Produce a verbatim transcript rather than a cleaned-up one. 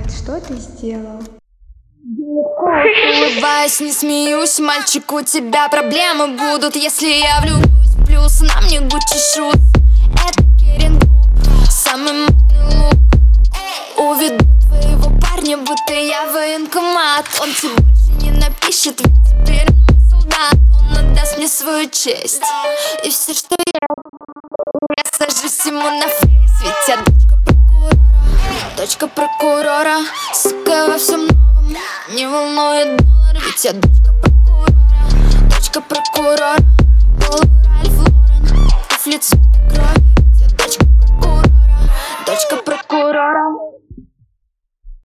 что ты сделал? Улыбаюсь, не смеюсь, мальчик, у тебя проблемы будут, если я влюблюсь. Плюс на мне Гуччи шут, это Керен, самый модный лук. Уведу твоего парня, будто я военкомат. Он тебе больше не напишет, ведь теперь он мой солдат. Он отдаст мне свою честь и все, что я, я сажусь ему на фейс. Ведь я дочка прокурора, дочка прокурора, сука во всем новом, не волнует доллар. Ведь я дочка прокурора, дочка прокурора, Пол Ральф Лорен, туфли цвета